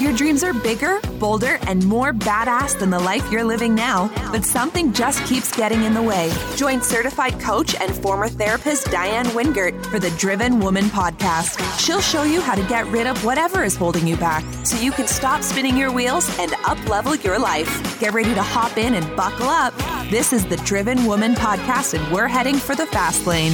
Your dreams are bigger, bolder, and more badass than the life you're living now, but something just keeps getting in the way. Join certified coach and former therapist Diane Wingert for the Driven Woman podcast. She'll show you how to get rid of whatever is holding you back so you can stop spinning your wheels and up-level your life. Get ready to hop in and buckle up. This is the Driven Woman podcast, and we're heading for the fast lane.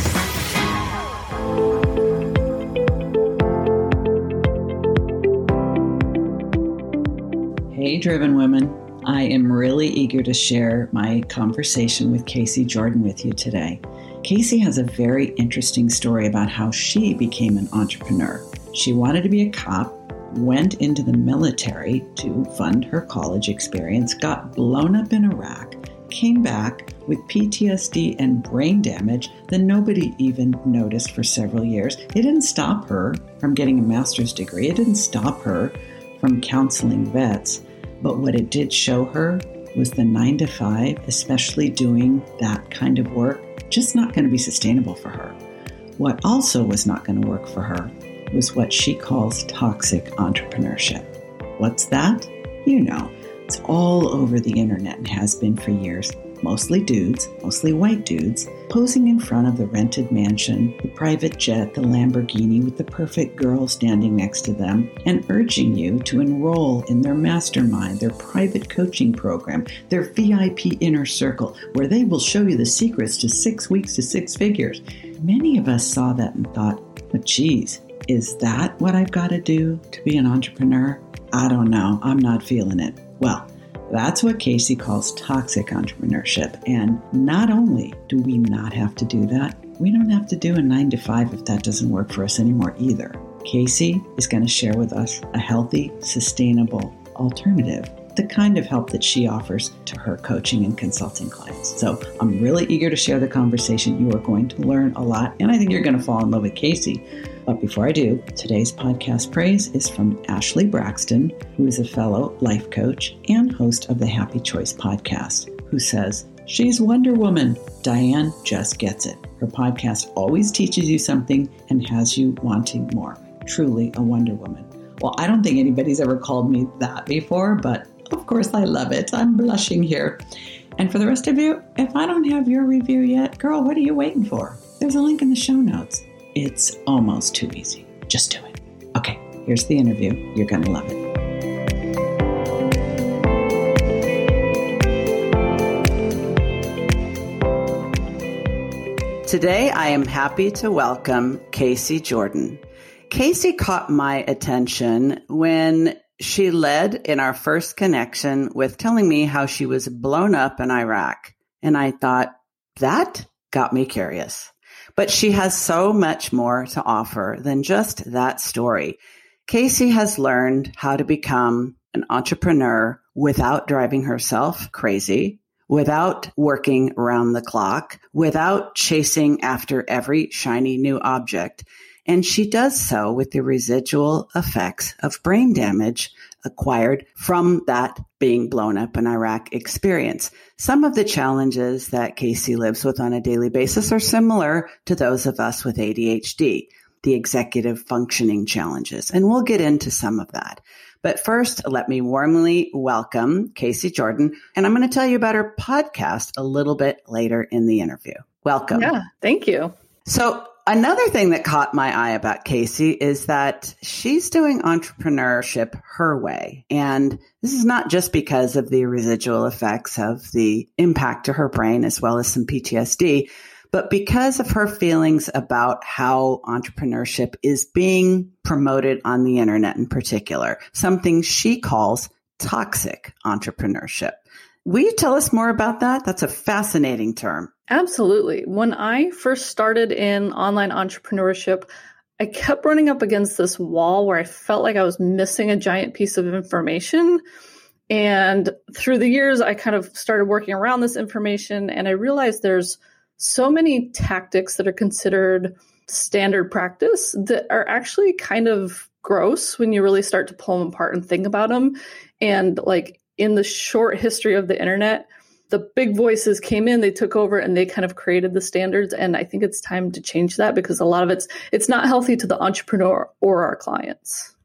Hey, Driven Women. I am really eager to share my conversation with Casey Jordan with you today. Casey has a very interesting story about how she became an entrepreneur. She wanted to be a cop, went into the military to fund her college experience, got blown up in Iraq, came back with PTSD and brain damage that nobody even noticed for several years. It didn't stop her from getting a master's degree. It didn't stop her from counseling vets. But what it did show her was the 9-to-5, especially doing that kind of work, just not going to be sustainable for her. What also was not going to work for her was what she calls toxic entrepreneurship. What's that? You know, it's all over the internet and has been for years. Mostly dudes, mostly white dudes, posing in front of the rented mansion, the private jet, the Lamborghini with the perfect girl standing next to them, and urging you to enroll in their mastermind, their private coaching program, their VIP inner circle, where they will show you the secrets to 6 weeks to 6 figures. Many of us saw that and thought, but geez, is that what I've got to do to be an entrepreneur? I don't know. I'm not feeling it. Well, that's what Casey calls toxic entrepreneurship. And not only do we not have to do that, we don't have to do a 9-to-5 if that doesn't work for us anymore either. Casey is going to share with us a healthy, sustainable alternative, the kind of help that she offers to her coaching and consulting clients. So I'm really eager to share the conversation. You are going to learn a lot, and I think you're going to fall in love with Casey. But before I do, today's podcast praise is from Ashley Braxton, who is a fellow life coach and host of the Happy Choice podcast, who says, "She's Wonder Woman. Diane just gets it. Her podcast always teaches you something and has you wanting more. Truly a Wonder Woman." Well, I don't think anybody's ever called me that before, but of course I love it. I'm blushing here. And for the rest of you, if I don't have your review yet, girl, what are you waiting for? There's a link in the show notes. It's almost too easy. Just do it. Okay, here's the interview. You're going to love it. Today, I am happy to welcome Casey Jordan. Casey caught my attention when she led in our first connection with telling me how she was blown up in Iraq. And I thought, that got me curious. But she has so much more to offer than just that story. Casey has learned how to become an entrepreneur without driving herself crazy, without working around the clock, without chasing after every shiny new object. And she does so with the residual effects of brain damage acquired from that being blown up in Iraq experience. Some of the challenges that Casey lives with on a daily basis are similar to those of us with ADHD, the executive functioning challenges. And we'll get into some of that. But first, let me warmly welcome Casey Jordan. And I'm going to tell you about her podcast a little bit later in the interview. Welcome. Yeah, thank you. So another thing that caught my eye about Casey is that she's doing entrepreneurship her way. And this is not just because of the residual effects of the impact to her brain as well as some PTSD, but because of her feelings about how entrepreneurship is being promoted on the internet in particular, something she calls toxic entrepreneurship. Will you tell us more about that? That's a fascinating term. Absolutely. When I first started in online entrepreneurship, I kept running up against this wall where I felt like I was missing a giant piece of information. And through the years, I kind of started working around this information, and I realized there's so many tactics that are considered standard practice that are actually kind of gross when you really start to pull them apart and think about them. And like in the short history of the internet, the big voices came in, they took over, and they kind of created the standards. And I think it's time to change that because a lot of it's not healthy to the entrepreneur or our clients.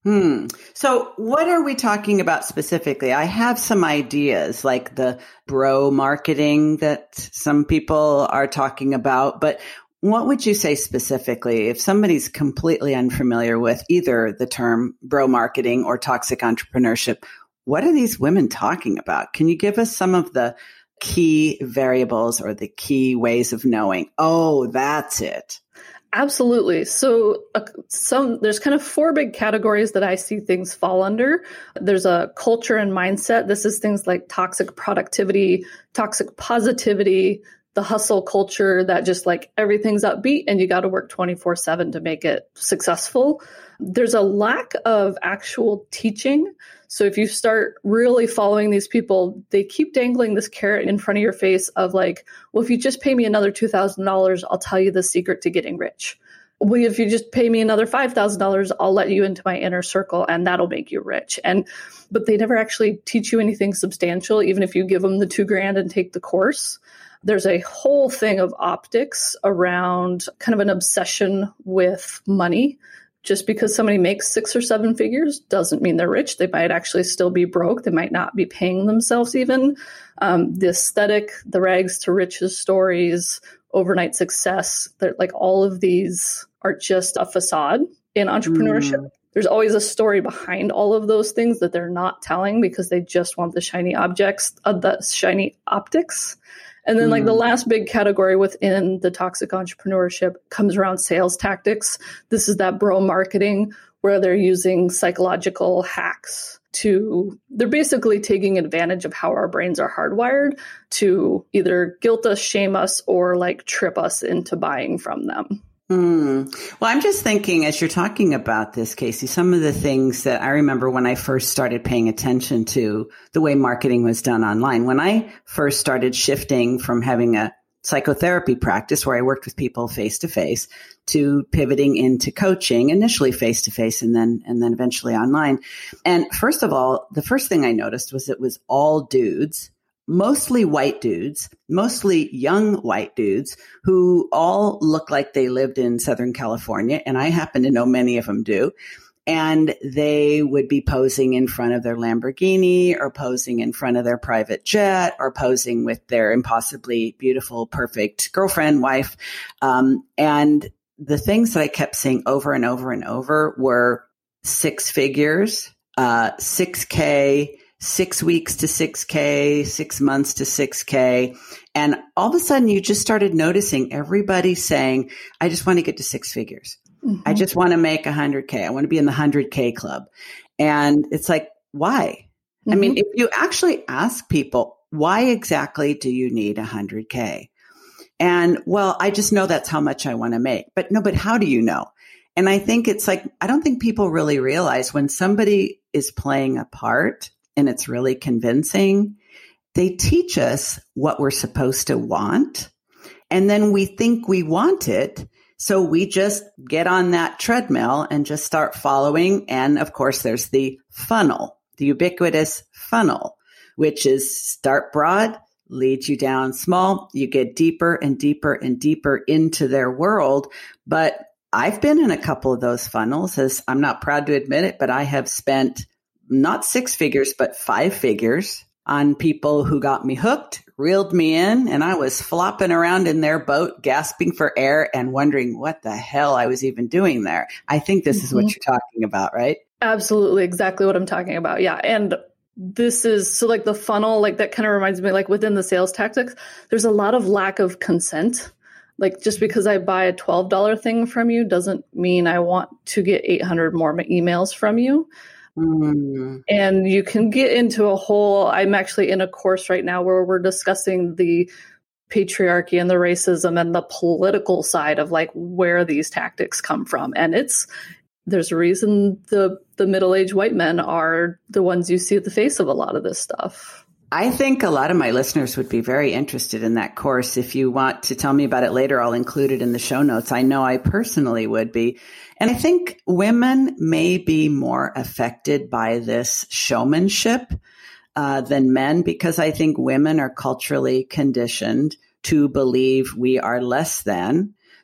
So what are we talking about specifically? I have some ideas like the bro marketing that some people are talking about, but what would you say specifically if somebody's completely unfamiliar with either the term bro marketing or toxic entrepreneurship? What are these women talking about? Can you give us some of the key variables or the key ways of knowing, oh, that's it? Absolutely. So there's kind of four big categories that I see things fall under. There's a culture and mindset. This is things like toxic productivity, toxic positivity, the hustle culture that just like everything's upbeat and you got to work 24/7 to make it successful. There's a lack of actual teaching. So if you start really following these people, they keep dangling this carrot in front of your face of like, well, if you just pay me another $2,000, I'll tell you the secret to getting rich. Well, if you just pay me another $5,000, I'll let you into my inner circle and that'll make you rich. But they never actually teach you anything substantial, even if you give them the $2,000 and take the course. There's a whole thing of optics around kind of an obsession with money. Just because somebody makes 6 or 7 figures doesn't mean they're rich. They might actually still be broke. They might not be paying themselves even. The aesthetic, the rags to riches stories, overnight success, like all of these are just a facade in entrepreneurship. There's always a story behind all of those things that they're not telling because they just want the shiny objects, the shiny optics. And then like the last big category within the toxic entrepreneurship comes around sales tactics. This is that bro marketing where they're using psychological hacks they're basically taking advantage of how our brains are hardwired to either guilt us, shame us, or like trip us into buying from them. Well, I'm just thinking as you're talking about this, Casey, some of the things that I remember when I first started paying attention to the way marketing was done online. When I first started shifting from having a psychotherapy practice where I worked with people face to face to pivoting into coaching, initially face to face and then eventually online. And first of all, the first thing I noticed was it was all dudes, mostly white dudes, mostly young white dudes who all look like they lived in Southern California. And I happen to know many of them do. And they would be posing in front of their Lamborghini or posing in front of their private jet or posing with their impossibly beautiful, perfect girlfriend, wife. And the things that I kept seeing over and over and over were 6 figures, 6K, 6 weeks to 6K, 6 months to 6K. And all of a sudden you just started noticing everybody saying, I just want to get to 6 figures. I just want to make 100K. I want to be in the 100K club. And it's like, why? I mean, if you actually ask people, why exactly do you need 100K? And well, I just know that's how much I want to make. But how do you know? And I think it's like, I don't think people really realize when somebody is playing a part and it's really convincing, they teach us what we're supposed to want. And then we think we want it. So we just get on that treadmill and just start following. And of course, there's the funnel, the ubiquitous funnel, which is start broad, lead you down small. You get deeper and deeper and deeper into their world. But I've been in a couple of those funnels, as I'm not proud to admit it, but I have spent not 6 figures, but 5 figures on people who got me hooked, reeled me in, and I was flopping around in their boat, gasping for air and wondering what the hell I was even doing there. I think this is what you're talking about, right? Absolutely. Exactly what I'm talking about. Yeah. And this is so like the funnel, like that kind of reminds me, like within the sales tactics, there's a lot of lack of consent. Like just because I buy a $12 thing from you doesn't mean I want to get 800 more emails from you. And you can get into I'm actually in a course right now where we're discussing the patriarchy and the racism and the political side of like where these tactics come from. And there's a reason the middle-aged white men are the ones you see at the face of a lot of this stuff. I think a lot of my listeners would be very interested in that course. If you want to tell me about it later, I'll include it in the show notes. I know I personally would be. And I think women may be more affected by this showmanship than men, because I think women are culturally conditioned to believe we are less than.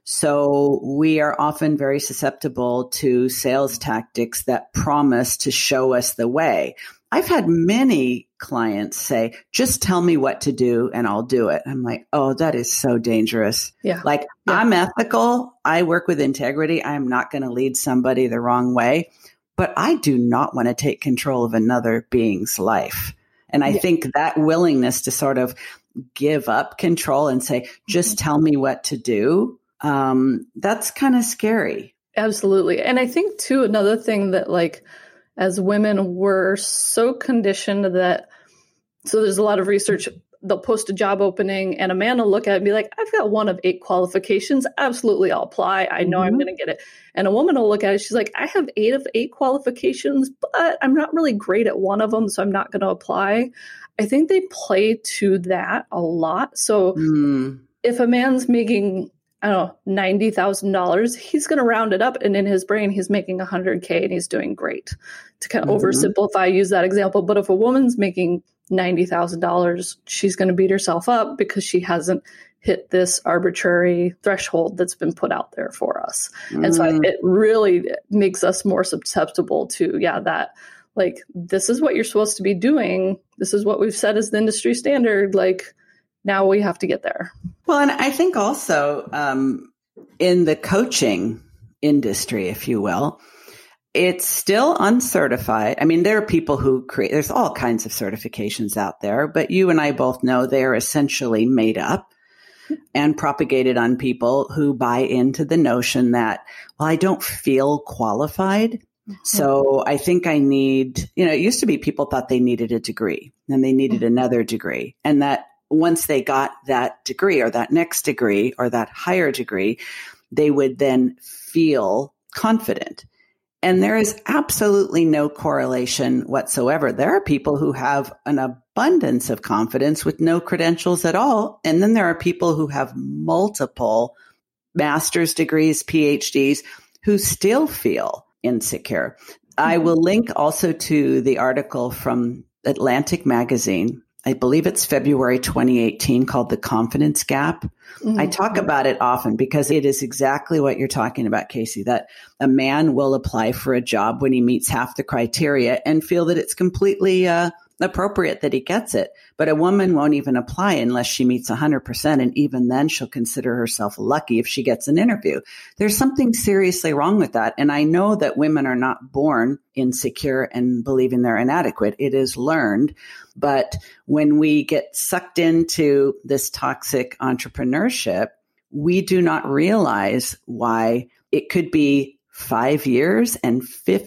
So we are often very susceptible to sales tactics that promise to show us the way. I've had many clients say, just tell me what to do and I'll do it. I'm like, oh, that is so dangerous. Yeah. I'm ethical. I work with integrity. I'm not going to lead somebody the wrong way, but I do not want to take control of another being's life. And I think that willingness to sort of give up control and say, just tell me what to do, that's kind of scary. Absolutely. And I think too, another thing that as women, we're so conditioned that, so there's a lot of research, they'll post a job opening and a man will look at it and be like, I've got 1 of 8 qualifications. Absolutely, I'll apply. I know I'm going to get it. And a woman will look at it. She's like, I have 8 of 8 qualifications, but I'm not really great at 1 of them. So I'm not going to apply. I think they play to that a lot. So if a man's making, I don't know, $90,000, he's going to round it up. And in his brain, he's making $100K and he's doing great. To kind of oversimplify, use that example. But if a woman's making $90,000, she's going to beat herself up because she hasn't hit this arbitrary threshold that's been put out there for us. And so it really makes us more susceptible to, that this is what you're supposed to be doing. This is what we've set as the industry standard. Now we have to get there. Well, and I think also in the coaching industry, if you will, it's still uncertified. I mean, there are people who there's all kinds of certifications out there, but you and I both know they're essentially made up and propagated on people who buy into the notion that, well, I don't feel qualified. So I think I need, it used to be people thought they needed a degree and they needed another degree. And that once they got that degree or that next degree or that higher degree, they would then feel confident. And there is absolutely no correlation whatsoever. There are people who have an abundance of confidence with no credentials at all. And then there are people who have multiple master's degrees, PhDs, who still feel insecure. I will link also to the article from Atlantic Magazine. I believe it's February 2018, called The Confidence Gap. I talk about it often because it is exactly what you're talking about, Casey, that a man will apply for a job when he meets half the criteria and feel that it's completely appropriate that he gets it. But a woman won't even apply unless she meets 100%. And even then she'll consider herself lucky if she gets an interview. There's something seriously wrong with that. And I know that women are not born insecure and believing they're inadequate. It is learned. But when we get sucked into this toxic entrepreneurship, we do not realize why it could be 5 years and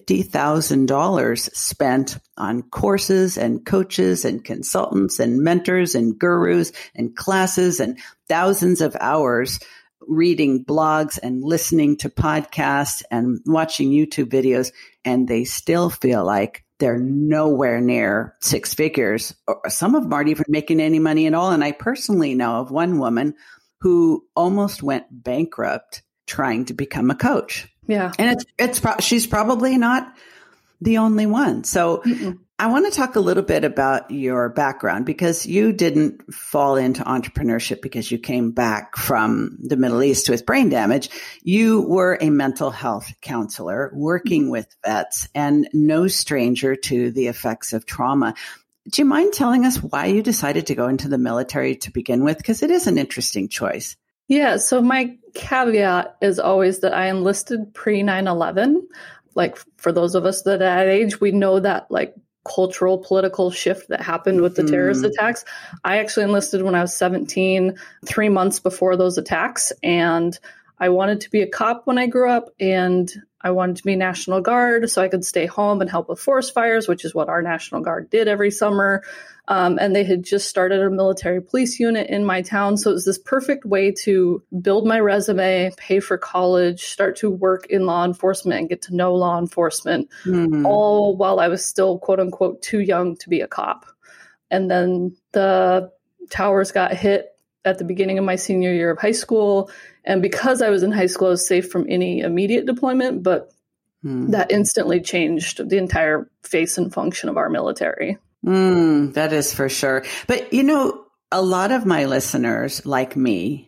$50,000 spent on courses and coaches and consultants and mentors and gurus and classes and thousands of hours reading blogs and listening to podcasts and watching YouTube videos. And they still feel like they're nowhere near 6 figures. Or some of them aren't even making any money at all. And I personally know of one woman who almost went bankrupt trying to become a coach. Yeah. And she's probably not the only one. So I want to talk a little bit about your background, because you didn't fall into entrepreneurship because you came back from the Middle East with brain damage. You were a mental health counselor working with vets and no stranger to the effects of trauma. Do you mind telling us why you decided to go into the military to begin with? Because it is an interesting choice. Yeah. So my caveat is always that I enlisted pre 9/11. For those of us that are at age, we know that cultural political shift that happened with the terrorist attacks. I actually enlisted when I was 17, 3 months before those attacks. And I wanted to be a cop when I grew up, and I wanted to be National Guard so I could stay home and help with forest fires, which is what our National Guard did every summer. And they had just started a military police unit in my town. So it was this perfect way to build my resume, pay for college, start to work in law enforcement and get to know law enforcement, all while I was still, quote unquote, too young to be a cop. And then the towers got hit at the beginning of my senior year of high school. And because I was in high school, I was safe from any immediate deployment, but that instantly changed the entire face and function of our military. That is for sure. But, a lot of my listeners, like me,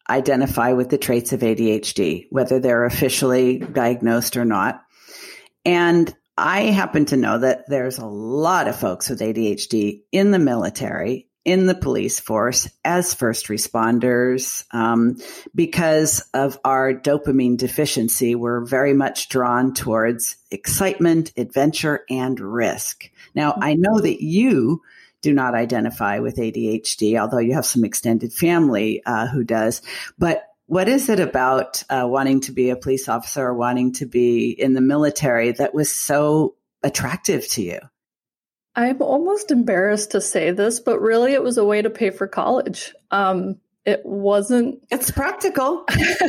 identify with the traits of ADHD, whether they're officially diagnosed or not. And I happen to know that there's a lot of folks with ADHD in the military, in the police force, as first responders. Because of our dopamine deficiency, we're very much drawn towards excitement, adventure, and risk. Now, I know that you do not identify with ADHD, although you have some extended family who does. But what is it about wanting to be a police officer or wanting to be in the military that was so attractive to you? I'm almost embarrassed to say this, but really it was a way to pay for college. It wasn't. It's practical.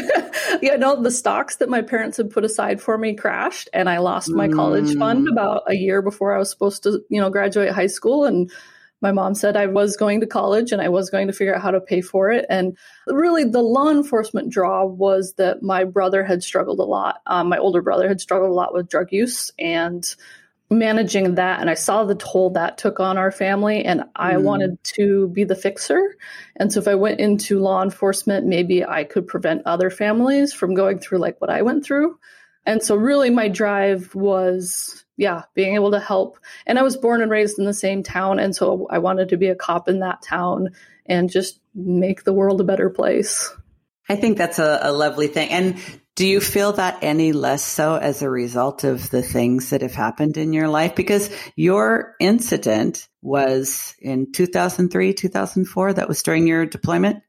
The stocks that my parents had put aside for me crashed, and I lost my college fund about a year before I was supposed to, graduate high school. And my mom said I was going to college and I was going to figure out how to pay for it. And really the law enforcement draw was that my brother had struggled a lot. My older brother had struggled a lot with drug use and managing that. And I saw the toll that took on our family, and I wanted to be the fixer. And so if I went into law enforcement, maybe I could prevent other families from going through like what I went through. And so really my drive was, being able to help. And I was born and raised in the same town. And so I wanted to be a cop in that town and just make the world a better place. I think that's a lovely thing. And do you feel that any less so as a result of the things that have happened in your life? Because your incident was in 2003, 2004. That was during your deployment?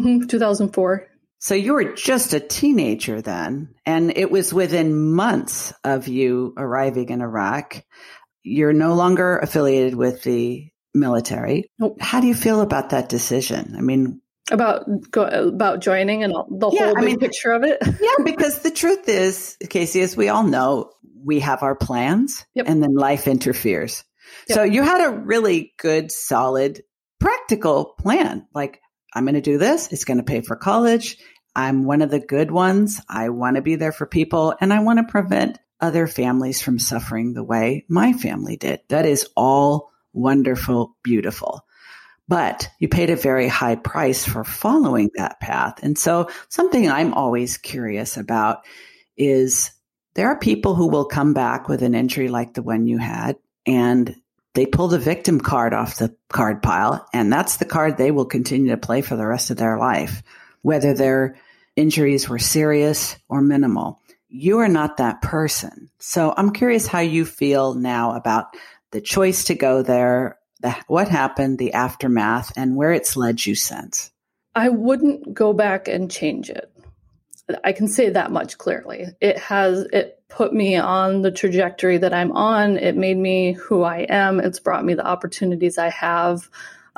2004. So you were just a teenager then, and it was within months of you arriving in Iraq. You're no longer affiliated with the military. Nope. How do you feel about that decision? I mean, about joining and the whole big picture of it? Yeah, because the truth is, Casey, as we all know, we have our plans and then life interferes. Yep. So you had a really good, solid, practical plan. Like, I'm going to do this. It's going to pay for college. I'm one of the good ones. I want to be there for people, and I want to prevent other families from suffering the way my family did. That is all wonderful, beautiful. But you paid a very high price for following that path. And so something I'm always curious about is there are people who will come back with an injury like the one you had, and they pull the victim card off the card pile, and that's the card they will continue to play for the rest of their life, whether their injuries were serious or minimal. You are not that person. So I'm curious how you feel now about the choice to go there, what happened, the aftermath, and where it's led you since. I wouldn't go back and change it. I can say that much clearly. It put me on the trajectory that I'm on. It made me who I am. It's brought me the opportunities I have.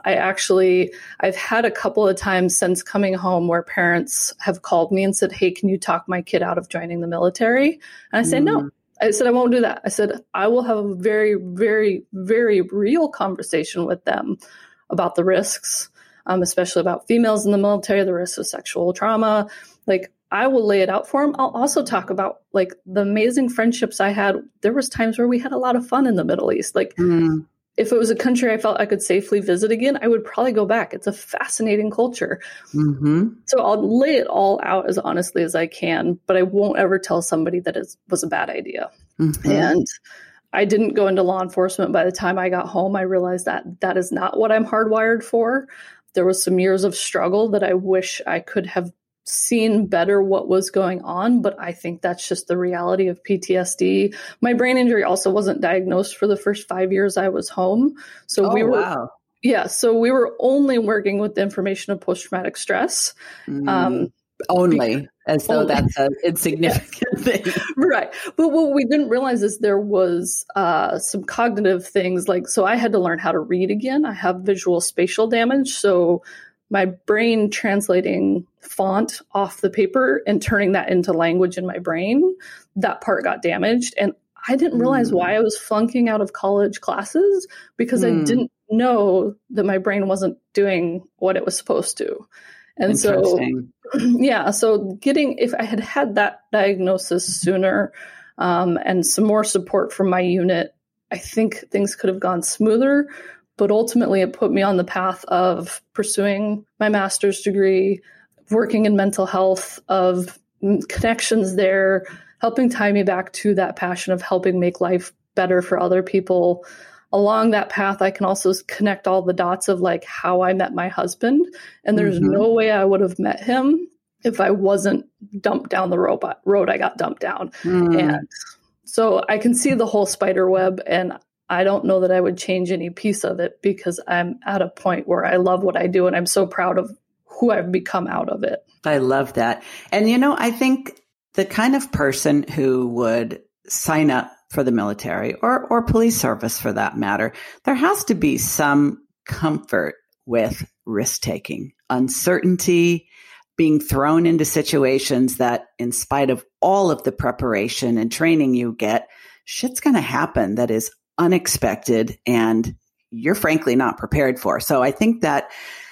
I've had a couple of times since coming home where parents have called me and said, "Hey, can you talk my kid out of joining the military?" And I said, no. I said, I won't do that. I said, I will have a very, very, very real conversation with them about the risks, especially about females in the military, the risks of sexual trauma. Like, I will lay it out for them. I'll also talk about like the amazing friendships I had. There was times where we had a lot of fun in the Middle East. Like if it was a country I felt I could safely visit again, I would probably go back. It's a fascinating culture. So I'll lay it all out as honestly as I can, but I won't ever tell somebody that it was a bad idea. And I didn't go into law enforcement. By the time I got home, I realized that that is not what I'm hardwired for. There was some years of struggle that I wish I could have seen better what was going on, but I think that's just the reality of PTSD. My brain injury also wasn't diagnosed for the first 5 years I was home. So so we were only working with the information of post-traumatic stress. As though that's an insignificant thing. Right. But what we didn't realize is there was some cognitive things. So I had to learn how to read again. I have visual spatial damage. So my brain translating font off the paper and turning that into language in my brain, that part got damaged. And I didn't realize why I was flunking out of college classes, because I didn't know that my brain wasn't doing what it was supposed to. And so, if I had had that diagnosis sooner and some more support from my unit, I think things could have gone smoother. But ultimately, it put me on the path of pursuing my master's degree, working in mental health, of connections there, helping tie me back to that passion of helping make life better for other people. Along that path, I can also connect all the dots of like how I met my husband. And there's no way I would have met him if I wasn't dumped down the road I got dumped down. And so I can see the whole spider web, and I don't know that I would change any piece of it because I'm at a point where I love what I do and I'm so proud of who I've become out of it. I love that. And, I think the kind of person who would sign up for the military or police service for that matter, there has to be some comfort with risk-taking, uncertainty, being thrown into situations that in spite of all of the preparation and training you get, shit's going to happen that is unexpected and you're frankly not prepared for. So I think that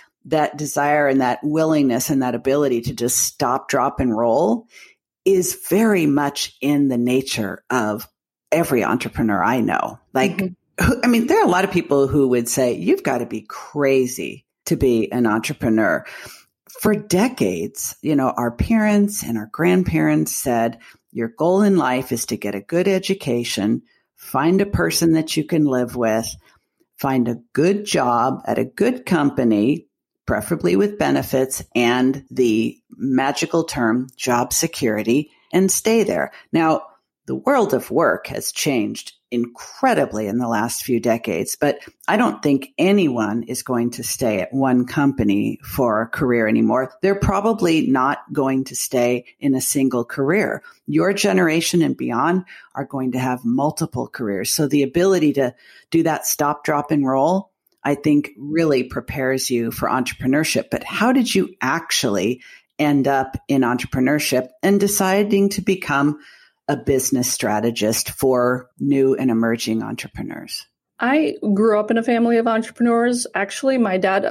desire and that willingness and that ability to just stop, drop, and roll is very much in the nature of every entrepreneur I know. Like, I mean, there are a lot of people who would say, you've got to be crazy to be an entrepreneur. For decades, our parents and our grandparents said, your goal in life is to get a good education, find a person that you can live with, find a good job at a good company, preferably with benefits and the magical term job security, and stay there. Now, the world of work has changed incredibly in the last few decades, but I don't think anyone is going to stay at one company for a career anymore. They're probably not going to stay in a single career. Your generation and beyond are going to have multiple careers. So the ability to do that stop, drop, and roll, I think really prepares you for entrepreneurship. But how did you actually end up in entrepreneurship and deciding to become a business strategist for new and emerging entrepreneurs? I grew up in a family of entrepreneurs. Actually, my dad,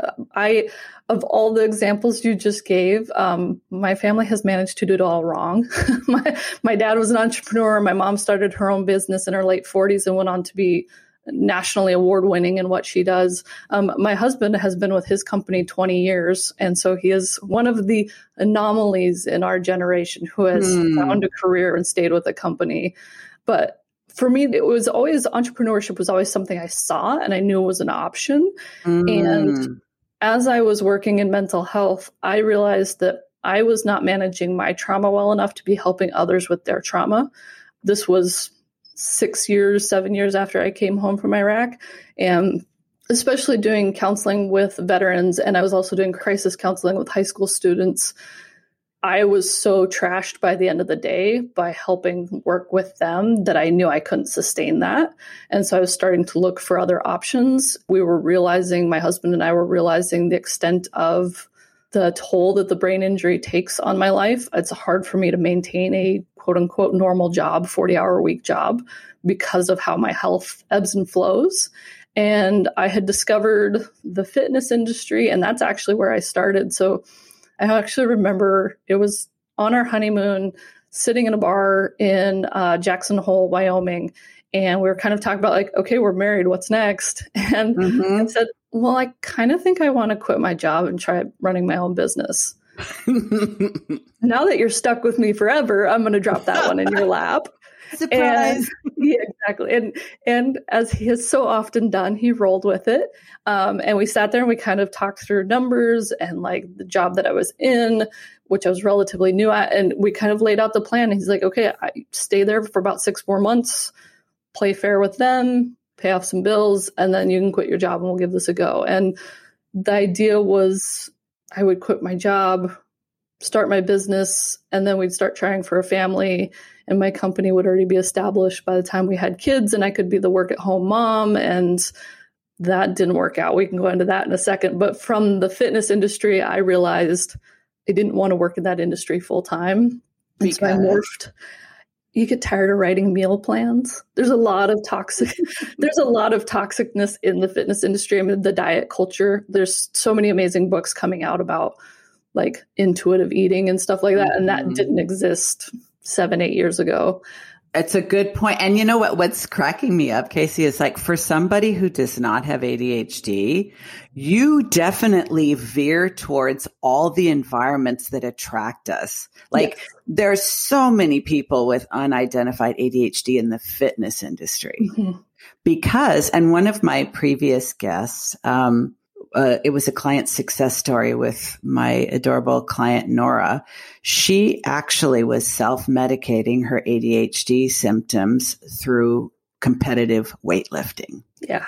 of all the examples you just gave, my family has managed to do it all wrong. My dad was an entrepreneur. My mom started her own business in her late 40s and went on to be nationally award-winning in what she does. My husband has been with his company 20 years, and so he is one of the anomalies in our generation who has found a career and stayed with a company. But for me, entrepreneurship was always something I saw and I knew was an option. And as I was working in mental health, I realized that I was not managing my trauma well enough to be helping others with their trauma. This was 7 years after I came home from Iraq, and especially doing counseling with veterans. And I was also doing crisis counseling with high school students. I was so trashed by the end of the day by helping work with them that I knew I couldn't sustain that. And so I was starting to look for other options. My husband and I were realizing the extent of the toll that the brain injury takes on my life. It's hard for me to maintain a quote unquote normal job, 40-hour a week job, because of how my health ebbs and flows. And I had discovered the fitness industry, and that's actually where I started. So I actually remember it was on our honeymoon, sitting in a bar in Jackson Hole, Wyoming. And we were kind of talking about like, okay, we're married. What's next? And I said, well, I kind of think I want to quit my job and try running my own business. Now that you're stuck with me forever, I'm going to drop that one in your lap. Surprise. Yeah, exactly. And as he has so often done, he rolled with it. And we sat there and we kind of talked through numbers and like the job that I was in, which I was relatively new at. And we kind of laid out the plan. He's like, okay, I stay there for about 6 more months, play fair with them, pay off some bills, and then you can quit your job and we'll give this a go. And the idea was I would quit my job, start my business, and then we'd start trying for a family, and my company would already be established by the time we had kids, and I could be the work-at-home mom, and that didn't work out. We can go into that in a second. But from the fitness industry, I realized I didn't want to work in that industry full-time. And so I morphed. You get tired of writing meal plans. There's a lot of toxicness in the fitness industry. I mean, the diet culture, there's so many amazing books coming out about like intuitive eating and stuff like that. And that didn't exist 7-8 years ago. It's a good point. And you know what's cracking me up, Casey, is like for somebody who does not have ADHD, you definitely veer towards all the environments that attract us. Like yes. There's so many people with unidentified ADHD in the fitness industry because, and one of my previous guests, it was a client success story with my adorable client, Nora. She actually was self-medicating her ADHD symptoms through competitive weightlifting. Yeah.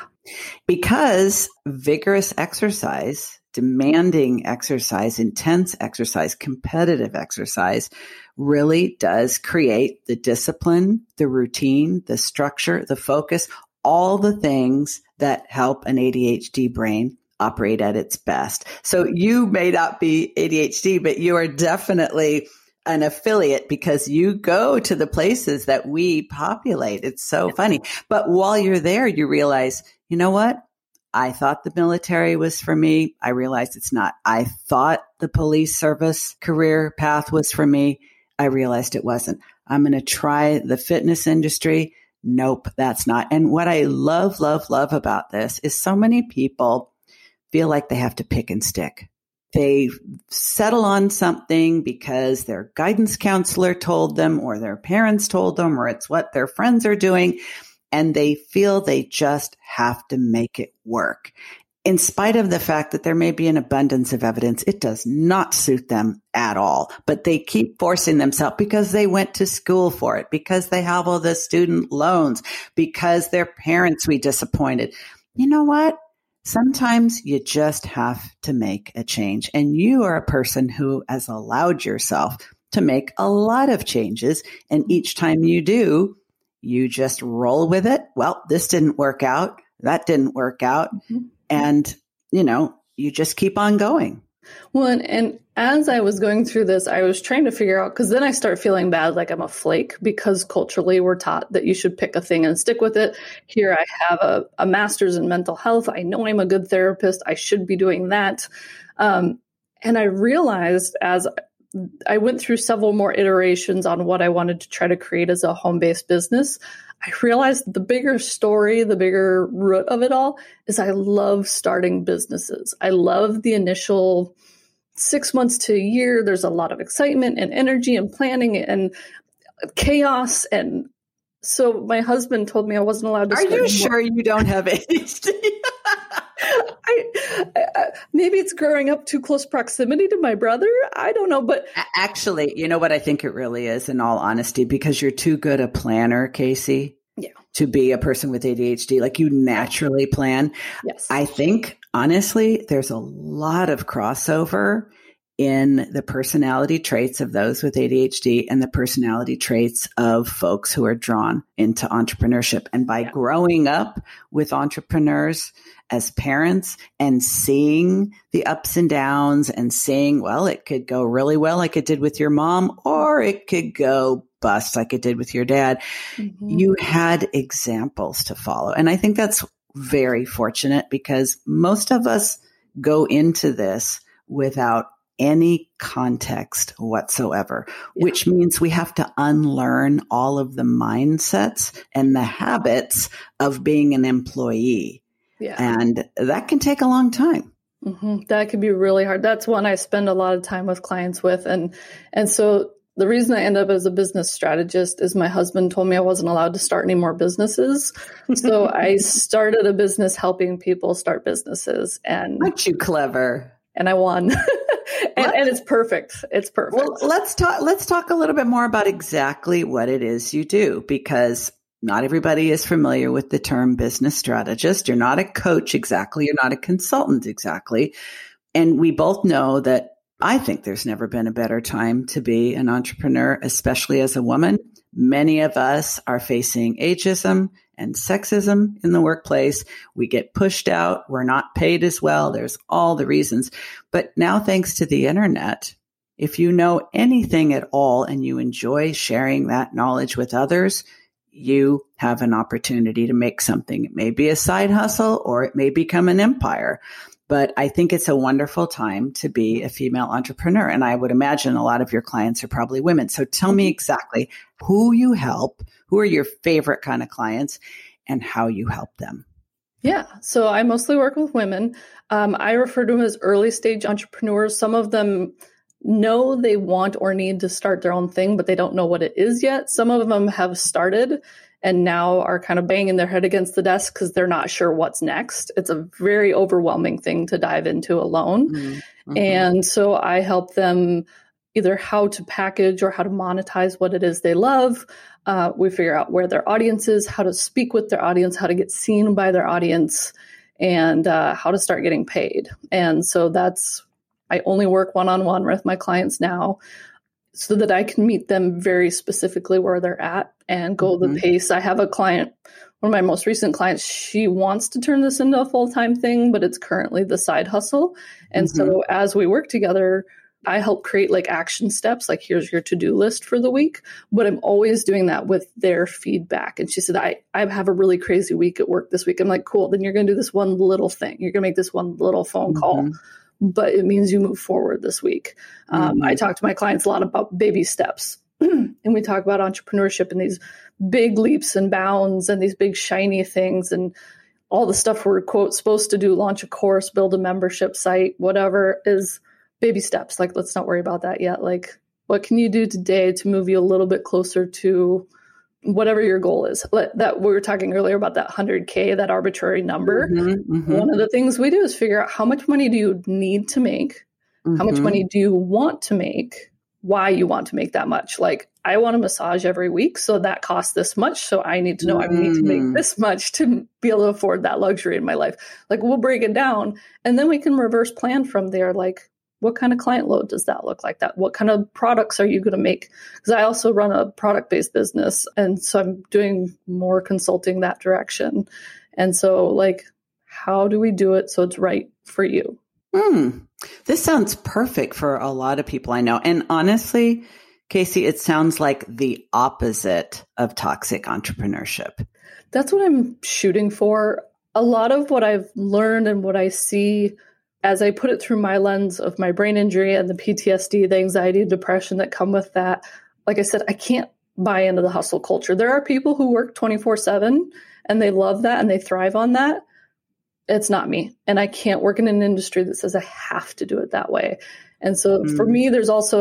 Because vigorous exercise, demanding exercise, intense exercise, competitive exercise really does create the discipline, the routine, the structure, the focus, all the things that help an ADHD brain operate at its best. So you may not be ADHD, but you are definitely an affiliate because you go to the places that we populate. It's so funny. But while you're there, you realize, you know what? I thought the military was for me. I realized it's not. I thought the police service career path was for me. I realized it wasn't. I'm going to try the fitness industry. Nope, that's not. And what I love about this is so many people feel like they have to pick and stick. They settle on something because their guidance counselor told them or their parents told them or it's what their friends are doing. And they feel they just have to make it work. In spite of the fact that there may be an abundance of evidence, it does not suit them at all. But they keep forcing themselves because they went to school for it, because they have all the student loans, because their parents were disappointed. You know what? Sometimes you just have to make a change. And you are a person who has allowed yourself to make a lot of changes. And each time you do, you just roll with it. Well, this didn't work out. That didn't work out. And, you just keep on going. Well, and as I was going through this, I was trying to figure out, because then I start feeling bad, like I'm a flake, because culturally we're taught that you should pick a thing and stick with it. Here I have a master's in mental health. I know I'm a good therapist. I should be doing that. And I realized as I went through several more iterations on what I wanted to try to create as a home-based business, I realized the bigger story, the bigger root of it all is I love starting businesses. I love the initial 6 months to a year. There's a lot of excitement and energy and planning and chaos. And so my husband told me I wasn't allowed to. Are you sure you don't have ADHD? Maybe it's growing up too close proximity to my brother. I don't know, but actually, you know what I think it really is, in all honesty, because you're too good a planner, Casey, to be a person with ADHD. Like you naturally plan. Yes. I think, honestly, there's a lot of crossover in the personality traits of those with ADHD and the personality traits of folks who are drawn into entrepreneurship. And by growing up with entrepreneurs as parents and seeing the ups and downs and seeing, well, it could go really well like it did with your mom, or it could go bust like it did with your dad. You had examples to follow. And I think that's very fortunate because most of us go into this without any context whatsoever, which means we have to unlearn all of the mindsets and the habits of being an employee. And that can take a long time. That can be really hard. That's one I spend a lot of time with clients with. And so the reason I end up as a business strategist is my husband told me I wasn't allowed to start any more businesses. So I started a business helping people start businesses. And aren't you clever? And I won. And it's perfect. It's perfect. Well, let's talk a little bit more about exactly what it is you do, because not everybody is familiar with the term business strategist. You're not a coach exactly. You're not a consultant exactly. And we both know that I think there's never been a better time to be an entrepreneur, especially as a woman. Many of us are facing ageism and sexism in the workplace. We get pushed out. We're not paid as well. There's all the reasons. But now, thanks to the internet, if you know anything at all and you enjoy sharing that knowledge with others, you have an opportunity to make something. It may be a side hustle or it may become an empire. but I think it's a wonderful time to be a female entrepreneur. And I would imagine a lot of your clients are probably women. So tell me exactly who you help, who are your favorite kind of clients, and how you help them. Yeah. So I mostly work with women. I refer to them as early stage entrepreneurs. Some of them know they want or need to start their own thing, but they don't know what it is yet. Some of them have started and now are kind of banging their head against the desk because they're not sure what's next. It's a very overwhelming thing to dive into alone. Mm-hmm. And so I help them either how to package or how to monetize what it is they love. We figure out where their audience is, how to speak with their audience, how to get seen by their audience, and how to start getting paid. And so I only work one-on-one with my clients now so that I can meet them very specifically where they're at and go the pace. I have a client, one of my most recent clients, she wants to turn this into a full-time thing, but it's currently the side hustle. And so as we work together, I help create like action steps, like here's your to-do list for the week, but I'm always doing that with their feedback. And she said, I have a really crazy week at work this week. I'm like, cool, then you're going to do this one little thing. You're going to make this one little phone call, but it means you move forward this week. I talk to my clients a lot about baby steps and we talk about entrepreneurship and these big leaps and bounds and these big shiny things and all the stuff we're quote supposed to do, launch a course, build a membership site, whatever is baby steps. Like, let's not worry about that yet. Like, what can you do today to move you a little bit closer to whatever your goal is? That we were talking earlier about that 100K, that arbitrary number. One of the things we do is figure out how much money do you need to make? How much money do you want to make? Why you want to make that much? Like, I want a massage every week, so that costs this much. So I need to know I need to make this much to be able to afford that luxury in my life. Like, we'll break it down and then we can reverse plan from there. Like, what kind of client load does that look like? What kind of products are you going to make? Because I also run a product-based business. And so I'm doing more consulting that direction. And so like, how do we do it so it's right for you? This sounds perfect for a lot of people I know. And honestly, Casey, it sounds like the opposite of toxic entrepreneurship. That's what I'm shooting for. A lot of what I've learned and what I see as I put it through my lens of my brain injury and the PTSD, the anxiety, depression that come with that, like I said, I can't buy into the hustle culture. There are people who work 24/7 and they love that and they thrive on that. It's not me. And I can't work in an industry that says I have to do it that way. And so for me, there's also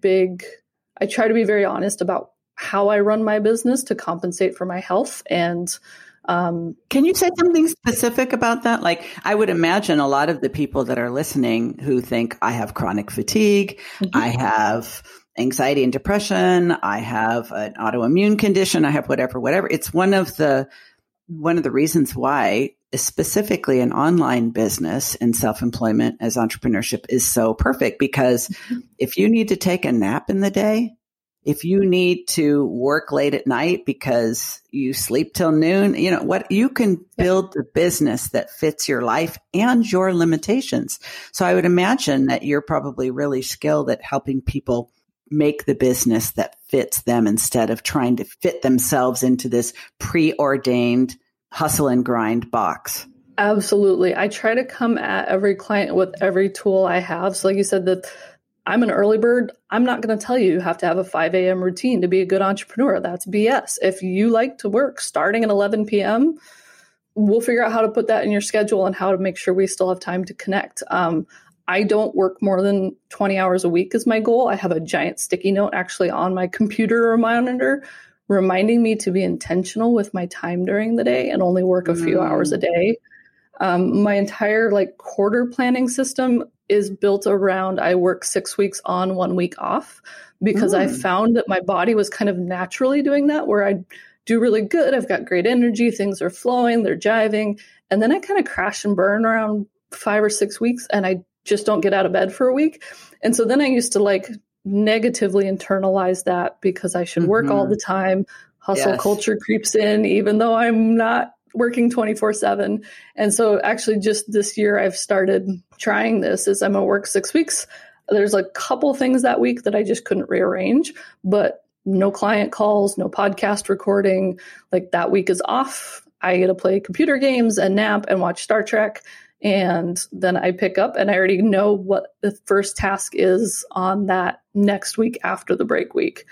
I try to be very honest about how I run my business to compensate for my health. And can you say something specific about that? Like, I would imagine a lot of the people that are listening who think I have chronic fatigue, I have anxiety and depression, I have an autoimmune condition, I have whatever. It's one of the reasons why specifically an online business and self-employment as entrepreneurship is so perfect, because if you need to take a nap in the day, if you need to work late at night because you sleep till noon, you can build the business that fits your life and your limitations. So I would imagine that you're probably really skilled at helping people make the business that fits them instead of trying to fit themselves into this preordained hustle and grind box. Absolutely. I try to come at every client with every tool I have. So like you said, that I'm an early bird. I'm not going to tell you have to have a 5 a.m. routine to be a good entrepreneur. That's BS. If you like to work starting at 11 p.m., we'll figure out how to put that in your schedule and how to make sure we still have time to connect. I don't work more than 20 hours a week is my goal. I have a giant sticky note actually on my computer or monitor reminding me to be intentional with my time during the day and only work a few hours a day. My entire quarter planning system is built around I work 6 weeks on, 1 week off, because I found that my body was kind of naturally doing that, where I do really good. I've got great energy. Things are flowing. They're jiving. And then I kind of crash and burn around 5 or 6 weeks and I just don't get out of bed for a week. And so then I used to negatively internalize that because I should work all the time. Hustle culture creeps in, even though I'm not working 24/7. And so actually just this year I've started trying this is I'm going to work 6 weeks. There's a couple things that week that I just couldn't rearrange, but no client calls, no podcast recording. That week is off. I get to play computer games and nap and watch Star Trek. And then I pick up and I already know what the first task is on that next week after the break week.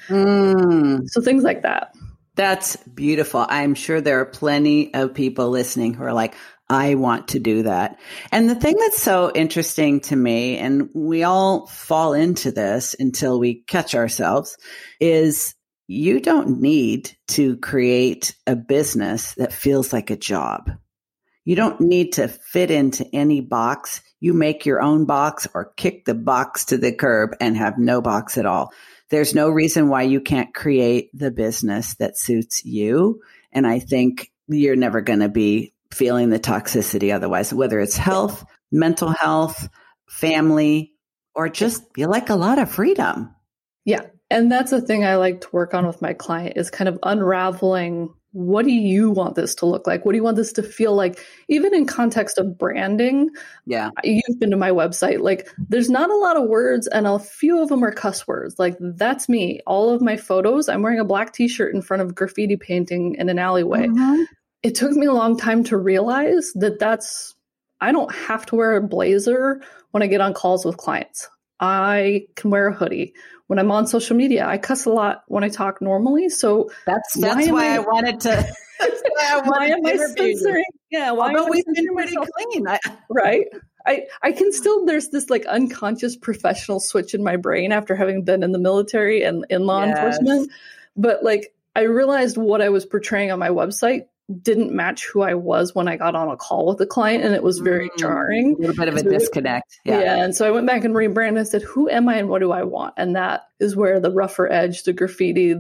So things like that. That's beautiful. I'm sure there are plenty of people listening who are like, I want to do that. And the thing that's so interesting to me, and we all fall into this until we catch ourselves, is you don't need to create a business that feels like a job. You don't need to fit into any box. You make your own box or kick the box to the curb and have no box at all. There's no reason why you can't create the business that suits you. And I think you're never going to be feeling the toxicity otherwise, whether it's health, mental health, family, or just you like a lot of freedom. Yeah. And that's the thing I like to work on with my client is kind of unraveling, what do you want this to look like? What do you want this to feel like? Even in context of branding. Yeah. You've been to my website. Like there's not a lot of words and a few of them are cuss words. Like that's me. All of my photos, I'm wearing a black t-shirt in front of graffiti painting in an alleyway. It took me a long time to realize that I don't have to wear a blazer when I get on calls with clients. I can wear a hoodie. When I'm on social media, I cuss a lot when I talk normally. So that's why I wanted to. Why am I censoring? Yeah, why? Although we've been pretty clean, right? I can still. There's this like unconscious professional switch in my brain after having been in the military and in law enforcement. But like I realized what I was portraying on my website didn't match who I was when I got on a call with a client, and it was very jarring. A little bit of a disconnect. Yeah. And so I went back and rebranded and said, who am I and what do I want? And that is where the rougher edge, the graffiti,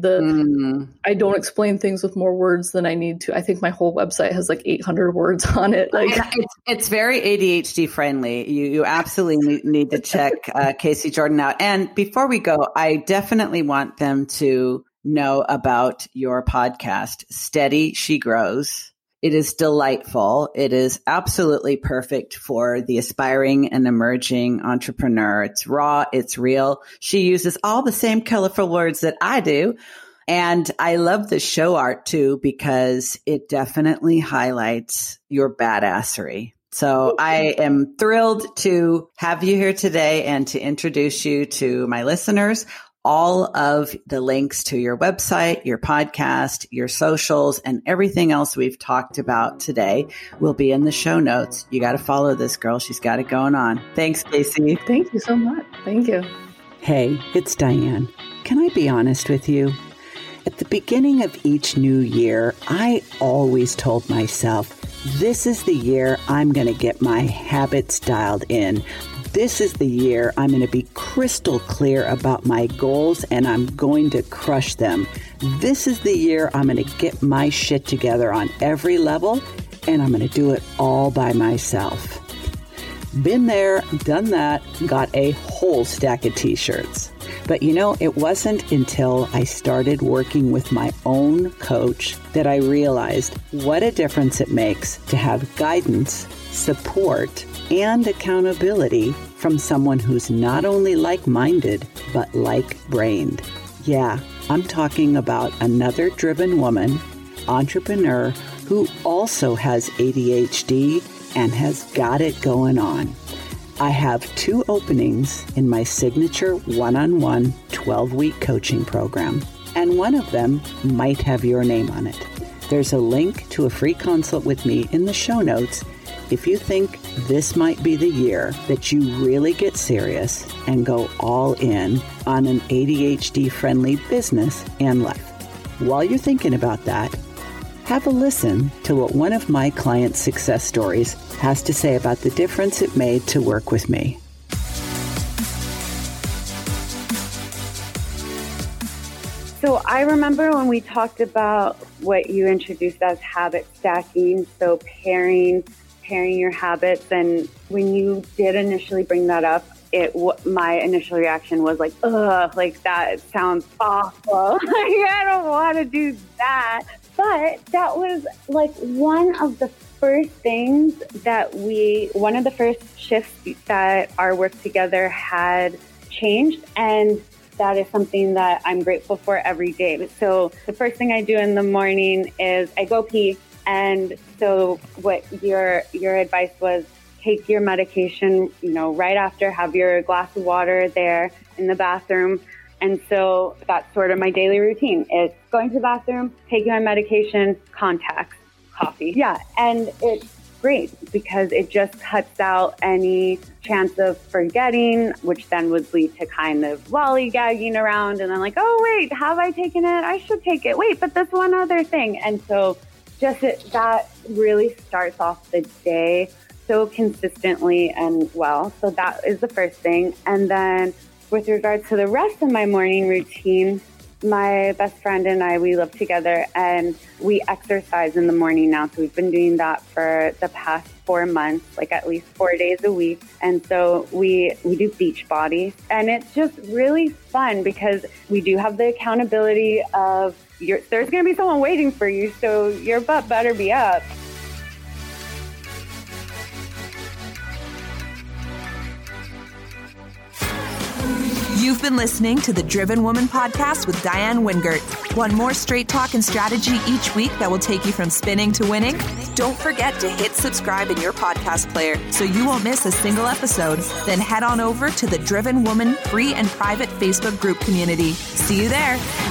I don't explain things with more words than I need to. I think my whole website has like 800 words on it. Like it's very ADHD friendly. You absolutely need to check Casey Jordan out. And before we go, I definitely want them to know about your podcast, Steady She Grows. It is delightful. It is absolutely perfect for the aspiring and emerging entrepreneur. It's raw. It's real. She uses all the same colorful words that I do. And I love the show art too, because it definitely highlights your badassery. So I am thrilled to have you here today and to introduce you to my listeners. All of the links to your website, your podcast, your socials, and everything else we've talked about today will be in the show notes. You got to follow this girl. She's got it going on. Thanks, Casey. Thank you so much. Thank you. Hey, it's Diane. Can I be honest with you? At the beginning of each new year, I always told myself, this is the year I'm going to get my habits dialed in. This is the year I'm going to be crystal clear about my goals and I'm going to crush them. This is the year I'm going to get my shit together on every level and I'm going to do it all by myself. Been there, done that, got a whole stack of t-shirts. But it wasn't until I started working with my own coach that I realized what a difference it makes to have guidance, support, and accountability from someone who's not only like-minded, but like-brained. Yeah, I'm talking about another driven woman, entrepreneur, who also has ADHD and has got it going on. I have 2 openings in my signature one-on-one 12-week coaching program, and one of them might have your name on it. There's a link to a free consult with me in the show notes if you think this might be the year that you really get serious and go all in on an ADHD-friendly business and life. While you're thinking about that, have a listen to what one of my clients' success stories has to say about the difference it made to work with me. So I remember when we talked about what you introduced as habit stacking, so pairing your habits. And when you did initially bring that up, my initial reaction was like, ugh, like that sounds awful. Like, I don't want to do that. But that was like one of the first things that one of the first shifts that our work together had changed. And that is something that I'm grateful for every day. So the first thing I do in the morning is I go pee. And so what your advice was take your medication, right after, have your glass of water there in the bathroom. And so that's sort of my daily routine. It's going to the bathroom, taking my medication, contacts, coffee. Yeah, and it's great because it just cuts out any chance of forgetting, which then would lead to kind of lollygagging around and then like, oh, wait, have I taken it? I should take it. Wait, but this one other thing. And so that really starts off the day so consistently and well. So that is the first thing. And then with regards to the rest of my morning routine, my best friend and I, we live together and we exercise in the morning now. So we've been doing that for the past 4 months, like at least 4 days a week. And so we do Beachbody, and it's just really fun because we do have the accountability of there's going to be someone waiting for you. So your butt better be up. You've been listening to the Driven Woman podcast with Diane Wingert. Want more straight talk and strategy each week that will take you from spinning to winning? Don't forget to hit subscribe in your podcast player so you won't miss a single episode. Then head on over to the Driven Woman free and private Facebook group community. See you there.